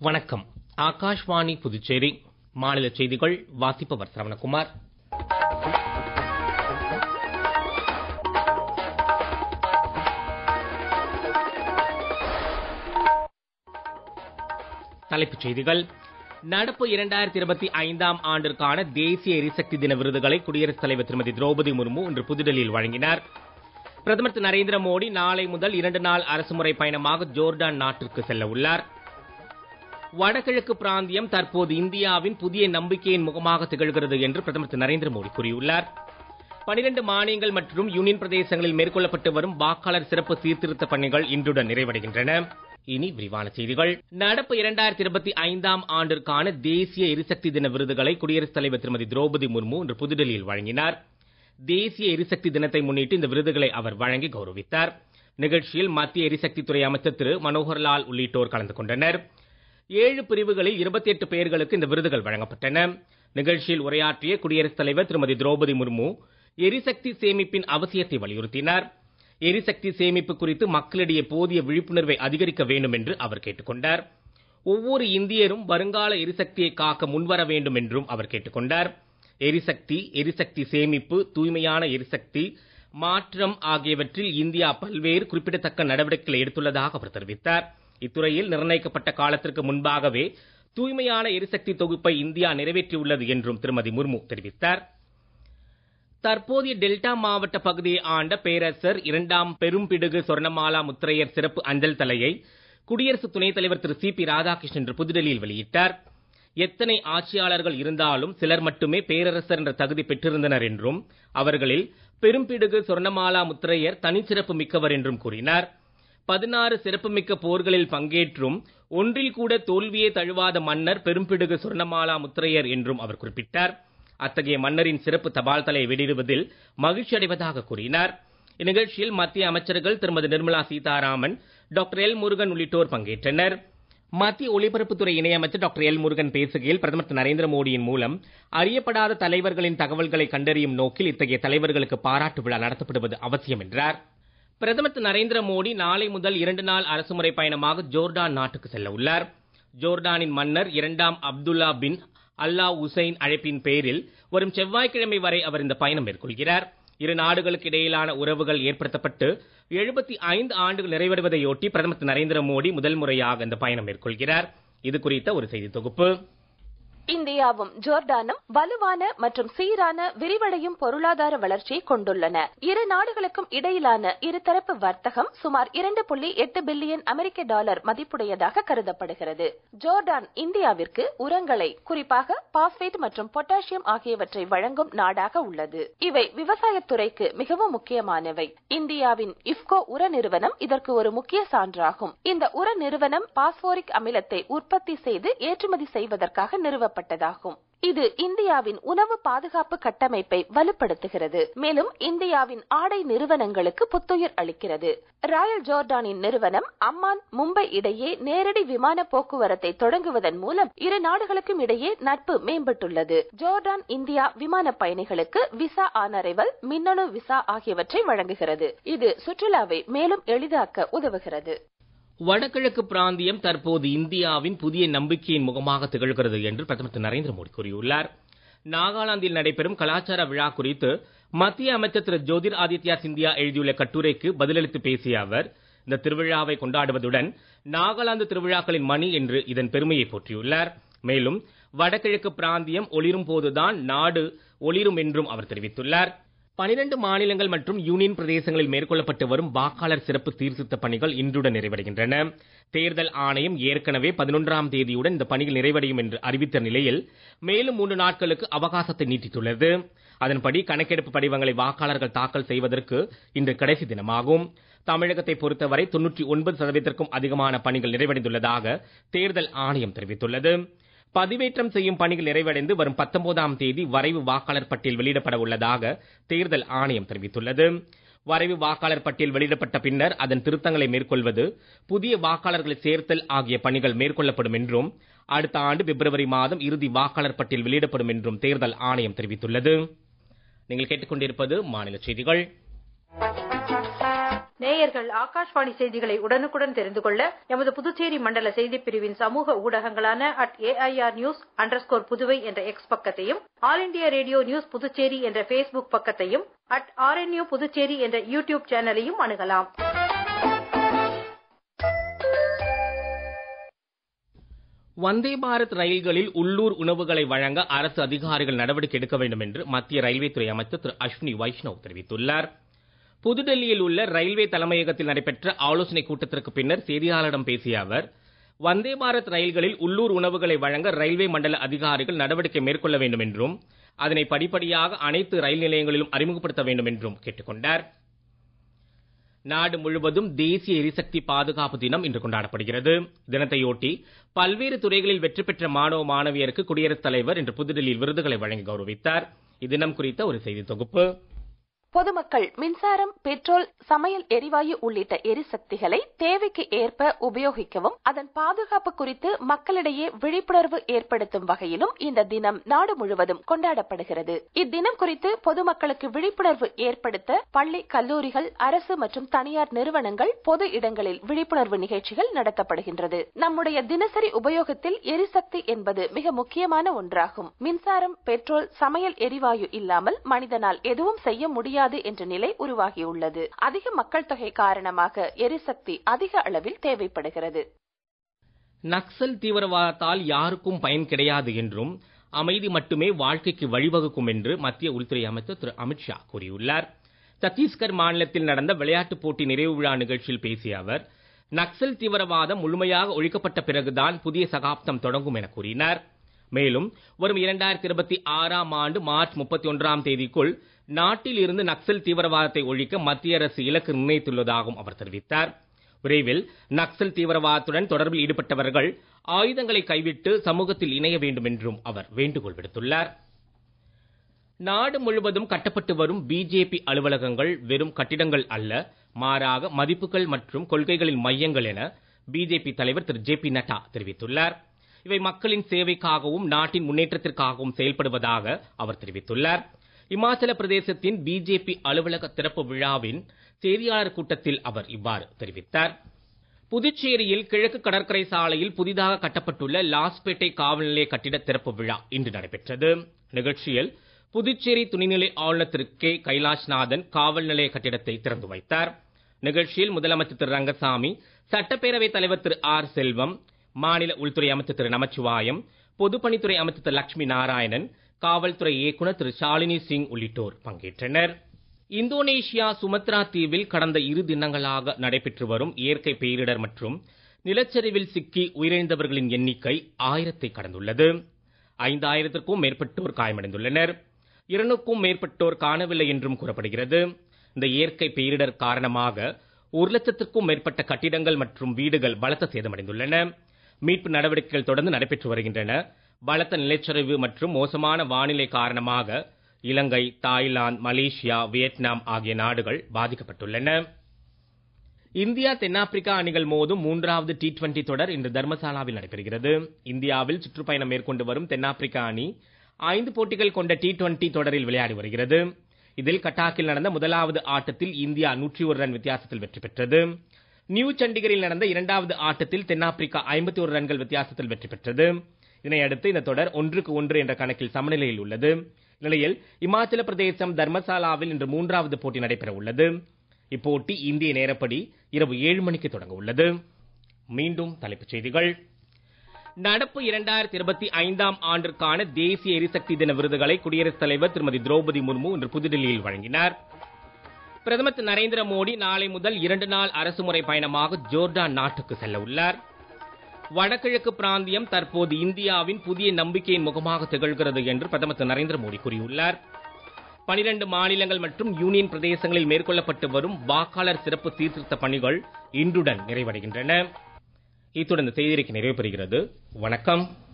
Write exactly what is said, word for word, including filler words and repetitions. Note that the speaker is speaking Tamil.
வணக்கம். ஆகாஷ்வாணி புதுச்சேரி. மாநில செய்திகள் வாசிப்பவர் சரவணகுமார். தலைப்புச் செய்திகள். நடப்பு இரண்டாயிரத்தி இருபத்தி ஐந்தாம் ஆண்டிற்கான தேசிய எரிசக்தி தின விருதுகளை குடியரசுத் தலைவர் திருமதி திரௌபதி முர்மு இன்று புதுடெல்லியில் வழங்கினார். பிரதமர் திரு நரேந்திர மோடி நாளை முதல் இரண்டு நாள் அரசுமுறை பயணமாக ஜோர்டான் நாட்டிற்கு செல்ல உள்ளார். வடகிழக்கு பிராந்தியம் தற்போது இந்தியாவின் புதிய நம்பிக்கையின் முகமாக திகழ்கிறது என்று பிரதமர் திரு நரேந்திர மோடி கூறியுள்ளார். பனிரெண்டு மாநிலங்கள் மற்றும் யூனியன் பிரதேசங்களில் மேற்கொள்ளப்பட்டு வரும் வாக்காளர் சிறப்பு சீர்திருத்த பணிகள் இன்றுடன் நிறைவடைகின்றன. இனி விரிவான செய்திகள். நடப்பு இரண்டாயிரத்தி இருபத்தி ஐந்தாம் ஆண்டிற்கான தேசிய எரிசக்தி தின விருதுகளை குடியரசுத் தலைவர் திருமதி திரௌபதி முர்மு இன்று புதுடெல்லியில் வழங்கினார். தேசிய எரிசக்தி தினத்தை முன்னிட்டு இந்த விருதுகளை அவர் வழங்கி கௌரவித்தார். நிகழ்ச்சியில் மத்திய எரிசக்தி துறை அமைச்சர் திரு மனோகர்லால் உள்ளிட்டோர் கலந்து கொண்டனர். ஏழு பிரிவுகளில் இருபத்தி எட்டு பேர்களுக்கு இந்த விருதுகள் வழங்கப்பட்டன. நிகழ்ச்சியில் உரையாற்றிய குடியரசுத் தலைவர் திருமதி திரௌபதி முர்மு எரிசக்தி சேமிப்பின் அவசியத்தை வலியுறுத்தினார். எரிசக்தி சேமிப்பு குறித்து மக்களிடையே போதிய விழிப்புணர்வை அதிகரிக்க வேண்டும் என்று அவர் கேட்டுக்கொண்டார். ஒவ்வொரு இந்தியரும் வருங்கால எரிசக்தியை காக்க முன்வர வேண்டும் என்றும் அவர் கேட்டுக்கொண்டார். எரிசக்தி, எரிசக்தி சேமிப்பு, தூய்மையான எரிசக்தி மாற்றம் ஆகியவற்றில் இந்தியா பல்வேறு குறிப்பிடத்தக்க நடவடிக்கைகளை எடுத்துள்ளதாக அவர் தெரிவித்தார். இத்துறையில் நிர்ணயிக்கப்பட்ட காலத்திற்கு முன்பாகவே தூய்மையான எரிசக்தி தொகுப்பை இந்தியா நிறைவேற்றியுள்ளது என்றும் திருமதி முர்மு தெரிவித்தார். தற்போதைய டெல்டா மாவட்ட பகுதியை ஆண்ட பேரரசர் இரண்டாம் பெரும்பிடுகு சொர்ணமாலா முத்திரையர் சிறப்பு அஞ்சல் தலையை குடியரசு துணைத் தலைவர் திரு சி பி ராதாகிருஷ்ணன் இன்று புதுடெல்லியில் வெளியிட்டார். எத்தனை ஆட்சியாளர்கள் இருந்தாலும் சிலர் மட்டுமே பேரரசர் என்ற தகுதி பெற்றிருந்தனர் என்றும் அவர்களில் பெரும்பிடுகு சொர்ணமாலா முத்திரையர் தனிச்சிறப்பு மிக்கவர் என்றும் கூறினார். பதினாறு சிறப்புமிக்க போர்களில் பங்கேற்றும் ஒன்றில் கூட தோல்வியே தழுவாத மன்னர் பெரும்பிடுகு சொர்ணமாலா முத்திரையர் என்றும் அவர் குறிப்பிட்டார். அத்தகைய மன்னரின் சிறப்பு தபால் தலை வெளியிடுவதில் மகிழ்ச்சி அடைவதாக கூறினார். இந்நிகழ்ச்சியில் மத்திய அமைச்சர்கள் திருமதி நிர்மலா சீதாராமன், டாக்டர் எல் முருகன் உள்ளிட்டோர் பங்கேற்றனர். மத்திய ஒலிபரப்புத்துறை இணையமைச்சர் டாக்டர் எல் முருகன் பேசுகையில் பிரதமர் திரு நரேந்திர மோடியின் மூலம் அறியப்படாத தலைவர்களின் தகவல்களை கண்டறியும் நோக்கில் இத்தகைய தலைவர்களுக்கு பாராட்டு விழா நடத்தப்படுவது அவசியம் என்றார். பிரதமர் திரு நரேந்திர மோடி நாளை முதல் இரண்டு நாள் அரசுமுறை பயணமாக ஜோர்டான் நாட்டுக்கு செல்ல உள்ளார். ஜோர்டானின் மன்னர் இரண்டாம் அப்துல்லா பின் அல்லா உசைன் அழைப்பின் பேரில் வரும் செவ்வாய்க்கிழமை வரை அவர் இந்த பயணம் மேற்கொள்கிறார். இரு நாடுகளுக்கு இடையிலான உறவுகள் ஏற்படுத்தப்பட்டு எழுபத்தி ஐந்து ஆண்டுகள் நிறைவடைவதையொட்டி பிரதமர் திரு நரேந்திர மோடி முதல் முறையாக இந்த பயணம் மேற்கொள்கிறார். இது குறித்த ஒரு செய்தி தொகுப்பு. இந்தியாவும் ஜோர்டானும் வலுவான மற்றும் சீரான விரிவடையும் பொருளாதார வளர்ச்சியை கொண்டுள்ளன. இரு நாடுகளுக்கும் இடையிலான இருதரப்பு வர்த்தகம் சுமார் இரண்டு புள்ளி எட்டு பில்லியன் அமெரிக்க டாலர் மதிப்புடையதாக கருதப்படுகிறது. ஜோர்டான் இந்தியாவிற்கு உரங்களை, குறிப்பாக பாஸ்பேட் மற்றும் பொட்டாசியம் ஆகியவற்றை வழங்கும் நாடாக உள்ளது. இவை விவசாயத்துறைக்கு மிகவும் முக்கியமானவை. இந்தியாவின் இப்கோ உர நிறுவனம் இதற்கு ஒரு முக்கிய சான்றாகும். இந்த உர நிறுவனம் பாஸ்போரிக் அமிலத்தை உற்பத்தி செய்து ஏற்றுமதி செய்வதற்காக நிறுவ பட்டதாகும். இது இந்தியாவின் உணவு பாதுகாப்பு கட்டமைப்பை வலுப்படுத்துகிறது. மேலும் இந்தியாவின் ஆடை நிறுவனங்களுக்கு புத்துயிர் அளிக்கிறது. ராயல் ஜோர்டானின் நிறுவனம் அம்மான், மும்பை இடையே நேரடி விமான போக்குவரத்தை தொடங்குவதன் மூலம் இரு நாடுகளுக்கும் இடையே நட்பு மேம்பட்டுள்ளது. ஜோர்டான் இந்தியா விமான பயணிகளுக்கு விசா ஆன் அரைவல், மின்னணு விசா ஆகியவற்றை வழங்குகிறது. இது சுற்றுலாவை மேலும் எளிதாக்க உதவுகிறது. வடகிழக்கு பிராந்தியம் தற்போது இந்தியாவின் புதிய நம்பிக்கையின் முகமாக திகழ்கிறது என்று பிரதமர் திரு நரேந்திர மோடி கூறியுள்ளார். நாகாலாந்தில் நடைபெறும் கலாச்சார விழா குறித்து மத்திய அமைச்சர் திரு ஜோதிர் ஆதித்யா சிந்தியா எழுதியுள்ள கட்டுரைக்கு பதிலளித்து பேசிய அவர், இந்த திருவிழாவை கொண்டாடுவதுடன் நாகாலாந்து திருவிழாக்களின் மணி என்று இதன் பெருமையை போற்றியுள்ளார். மேலும் வடகிழக்கு பிராந்தியம் ஒளிரும் போதுதான் நாடு ஒளிரும் என்றும் அவர் தெரிவித்துள்ளார். பனிரெண்டு மாநிலங்கள் மற்றும் யூனியன் பிரதேசங்களில் மேற்கொள்ளப்பட்டு வரும் வாக்காளர் சிறப்பு சீர்திருத்த பணிகள் இன்றுடன் நிறைவடைகின்றன. தேர்தல் ஆணையம் ஏற்கனவே பதினொன்றாம் தேதியுடன் இந்த பணிகள் நிறைவடையும் என்று அறிவித்த நிலையில் மேலும் மூன்று நாட்களுக்கு அவகாசத்தை நீட்டித்துள்ளது. அதன்படி கணக்கெடுப்பு படிவங்களை வாக்காளர்கள் தாக்கல் செய்வதற்கு இன்று கடைசி தினமாகும். தமிழகத்தை பொறுத்தவரை தொன்னூற்றி ஒன்பது சதவீதத்திற்கும் அதிகமான பணிகள் நிறைவடைந்துள்ளதாக தேர்தல் ஆணையம் தெரிவித்துள்ளது. பதிவேற்றம் செய்யும் பணிகள் நிறைவடைந்து வரும் பத்தொன்பதாம் தேதி வரைவு வாக்காளர் பட்டியல் வெளியிடப்பட உள்ளதாக தேர்தல் ஆணையம் தெரிவித்துள்ளது. வரைவு வாக்காளர் பட்டியல் வெளியிடப்பட்ட பின்னர் அதன் திருத்தங்களை மேற்கொள்வது, புதிய வாக்காளர்களை சேர்த்தல் ஆகிய பணிகள் மேற்கொள்ளப்படும் என்றும் அடுத்த ஆண்டு பிப்ரவரி மாதம் இறுதி வாக்காளர் பட்டியல் வெளியிடப்படும் என்றும் தேர்தல் ஆணையம் தெரிவித்துள்ளது. நீங்கள் கேட்டுக்கொண்டிருப்பது மாநில செய்திகள். நேயர்கள் ஆகாஷ்வாணி செய்திகளை உடனுக்குடன் தெரிந்து கொள்ள எமது புதுச்சேரி மண்டல செய்திப் பிரிவின் சமூக ஊடகங்களான at AIR news underscore Puduvai என்ற எக்ஸ் பக்கத்தையும், all India radio news Puducherry என்ற பேஸ்புக் பக்கத்தையும், அட் ஆர்என்யூ புதுச்சேரி என்ற யூடியூப் சேனலையும் அணுகலாம். வந்தே பாரத் ரயில்களில் உள்ளூர் உணவுகளை வழங்க அரசு அதிகாரிகள் நடவடிக்கை எடுக்க வேண்டும் என்று மத்திய ரயில்வே துறை அமைச்சர் திரு அஸ்வினி வைஷ்ணவ் தெரிவித்துள்ளார். புதுடெல்லியில் உள்ள ரயில்வே தலைமையகத்தில் நடைபெற்ற ஆலோசனைக் கூட்டத்திற்கு பின்னர் செய்தியாளரிடம் பேசிய அவர், வந்தே பாரத் ரயில்களில் உள்ளூர் உணவுகளை வழங்க ரயில்வே மண்டல அதிகாரிகள் நடவடிக்கை மேற்கொள்ள வேண்டும் என்றும் அதனை படிப்படியாக அனைத்து ரயில் நிலையங்களிலும் அறிமுகப்படுத்த வேண்டும் என்றும் கேட்டுக் கொண்டார். நாடு முழுவதும் தேசிய எரிசக்தி பாதுகாப்பு தினம் இன்று கொண்டாடப்படுகிறது. தினத்தையொட்டி பல்வேறு துறைகளில் வெற்றி பெற்ற மாணவ மாணவியருக்கு குடியரசுத் தலைவர் இன்று புதுடெல்லியில் விருதுகளை வழங்கி கௌரவித்தார். இத்தினம் குறித்த ஒரு செய்தி தொகுப்பு. பொதுமக்கள் மின்சாரம், பெட்ரோல், சமையல் எரிவாயு உள்ளிட்ட எரிசக்திகளை தேவைக்கு ஏற்ப உபயோகிக்கவும் அதன் பாதுகாப்பு குறித்து மக்களிடையே விழிப்புணர்வு ஏற்படுத்தும் வகையிலும் இந்த தினம் நாடு முழுவதும் கொண்டாடப்படுகிறது. இத்தினம் குறித்து பொதுமக்களுக்கு விழிப்புணர்வு ஏற்படுத்த பள்ளி, கல்லூரிகள், அரசு மற்றும் தனியார் நிறுவனங்கள் பொது இடங்களில் விழிப்புணர்வு நிகழ்ச்சிகள் நடத்தப்படுகின்றது. நம்முடைய தினசரி உபயோகத்தில் எரிசக்தி என்பது மிக முக்கியமான ஒன்றாகும். மின்சாரம், பெட்ரோல், சமையல் எரிவாயு இல்லாமல் மனிதனால் எதுவும் செய்ய முடியாது என்ற நிலை உருவாகியுள்ளது. அதிக மக்கள் தொகை காரணமாக எரிசக்தி அதிக அளவில் தேவைப்படுகிறது. நக்சல் தீவிரவாதத்தால் யாருக்கும் பயன் கிடையாது என்றும் அமைதி மட்டுமே வாழ்க்கைக்கு வழிவகுக்கும் என்று மத்திய உள்துறை அமைச்சர் திரு அமித்ஷா கூறியுள்ளார். சத்தீஸ்கர் மாநிலத்தில் நடந்த விளையாட்டுப் போட்டி நிறைவு விழா நிகழ்ச்சியில் பேசிய அவர், நக்சல் தீவிரவாதம் முழுமையாக ஒழிக்கப்பட்ட பிறகுதான் புதிய சகாப்தம் தொடங்கும் என கூறினார். மேலும் வரும் இரண்டாயிரத்தி இருபத்தி ஆறாம் ஆண்டு மார்ச் முப்பத்தி ஒன்றாம் தேதிக்குள் நாட்டில் இருந்து நக்சல் தீவிரவாதத்தை ஒழிக்க மத்திய அரசு இலக்கு நிர்ணயித்துள்ளதாகவும் அவர் தெரிவித்தார். விரைவில் நக்சல் தீவிரவாதத்துடன் தொடர்பில் ஈடுபட்டவர்கள் ஆயுதங்களை கைவிட்டு சமூகத்தில் இணைய வேண்டும் என்றும் அவர் வேண்டுகோள் விடுத்துள்ளார். நாடு முழுவதும் கட்டப்பட்டு வரும் பிஜேபி அலுவலகங்கள் வெறும் கட்டிடங்கள் அல்ல, மாறாக மதிப்புகள் மற்றும் கொள்கைகளின் மையங்கள் என பிஜேபி தலைவர் திரு ஜே பி நட்டா தெரிவித்துள்ளார். இவை மக்களின் சேவைக்காகவும் நாட்டின் முன்னேற்றத்திற்காகவும் செயல்படுவதாக அவர் தெரிவித்துள்ளார். இமாச்சல பிரதேசத்தின் பிஜேபி அலுவலக திறப்பு விழாவின் செய்தியாளர் கூட்டத்தில் அவர் இவ்வாறு தெரிவித்தார். புதுச்சேரியில் கிழக்கு கடற்கரை சாலையில் புதிதாக கட்டப்பட்டுள்ள லாஸ்பேட்டை காவல் நிலைய கட்டிட திறப்பு விழா இன்று நடைபெற்றது. நிகழ்ச்சியில் புதுச்சேரி துணைநிலை ஆளுநர் திரு கே கைலாஷ்நாதன் காவல் நிலைய கட்டிடத்தை திறந்து வைத்தார். நிகழ்ச்சியில் முதலமைச்சர் திரு ரங்கசாமி, சட்டப்பேரவைத் தலைவர் திரு ஆர் செல்வம், மாநில உள்துறை அமைச்சர் திரு நமச்சிவாயம், பொதுப்பணித்துறை அமைச்சர் திரு லட்சுமி நாராயணன், காவல்துறை இயக்குநர் திரு ஷாலினி சிங் உள்ளிட்டோர் பங்கேற்றனர். இந்தோனேஷியா சுமத்ரா தீவில் கடந்த இரு தினங்களாக நடைபெற்று வரும் இயற்கை பேரிடர் மற்றும் நிலச்சரிவில் சிக்கி உயிரிழந்தவர்களின் எண்ணிக்கை ஆயிரத்தை கடந்துள்ளது. ஐந்தாயிரத்திற்கும் மேற்பட்டோர் காயமடைந்துள்ளனர். இருநூறுக்கும் மேற்பட்டோர் காணவில்லை என்றும் கூறப்படுகிறது. இந்த இயற்கை பேரிடர் காரணமாக ஒரு லட்சத்திற்கும் மேற்பட்ட கட்டிடங்கள் மற்றும் வீடுகள் பலத்த சேதமடைந்துள்ளன. மீட்பு நடவடிக்கைகள் தொடர்ந்து நடைபெற்று வருகின்றன. பலத்த நிலச்சரிவு மற்றும் மோசமான வானிலை காரணமாக இலங்கை, தாய்லாந்து, மலேசியா, வியட்நாம் ஆகிய நாடுகள் பாதிக்கப்பட்டுள்ளன. இந்தியா தென்னாப்பிரிக்கா அணிகள் மோதும் மூன்றாவது டி டுவெண்டி தொடர் இன்று தர்மசாலாவில் நடைபெறுகிறது. இந்தியாவில் சுற்றுப்பயணம் மேற்கொண்டு வரும் தென்னாப்பிரிக்கா அணி ஐந்து போட்டிகள் கொண்ட டி டுவெண்டி தொடரில் விளையாடி வருகிறது. இதில் கட்டாக்கில் நடந்த முதலாவது ஆட்டத்தில் இந்தியா நூற்றி ஒரு ரன் வித்தியாசத்தில் வெற்றி பெற்றது. நியூ சண்டிகரில் நடந்த இரண்டாவது ஆட்டத்தில் தென்னாப்பிரிக்கா ஐம்பத்தி ஒரு ரன்கள் வித்தியாசத்தில் வெற்றி பெற்றது. இதனையடுத்து இந்த தொடர் ஒன்றுக்கு ஒன்று என்ற கணக்கில் சமநிலையில் உள்ளது. இந்நிலையில் இமாச்சல பிரதேசம் தர்மசாலாவில் இன்று மூன்றாவது போட்டி நடைபெற உள்ளது. இப்போட்டி இந்திய நேரப்படி இரவு ஏழு மணிக்கு தொடங்க உள்ளது. மீண்டும் தலைப்புச் செய்திகள். நடப்பு இரண்டாயிரத்தி இருபத்தி ஐந்தாம் ஆண்டிற்கான தேசிய எரிசக்தி தின விருதுகளை குடியரசுத் தலைவர் திருமதி திரௌபதி முர்மு இன்று புதுடெல்லியில் வழங்கினார். பிரதமர் திரு நரேந்திர மோடி நாளை முதல் இரண்டு நாள் அரசுமுறை பயணமாக ஜோர்டான் நாட்டுக்கு செல்ல உள்ளார். வடகிழக்கு பிராந்தியம் தற்போது இந்தியாவின் புதிய நம்பிக்கையின் முகமாக திகழ்கிறது என்று பிரதமர் திரு நரேந்திர மோடி கூறியுள்ளார். பனிரண்டு மாநிலங்கள் மற்றும் யூனியன் பிரதேசங்களில் மேற்கொள்ளப்பட்டு வரும் வாக்காளர் சிறப்பு சீர்திருத்த பணிகள் இன்றுடன் நிறைவடைகின்றன. இத்துடன் இந்த செய்தியறிக்கை நிறைவு பெறுகிறது. வணக்கம்.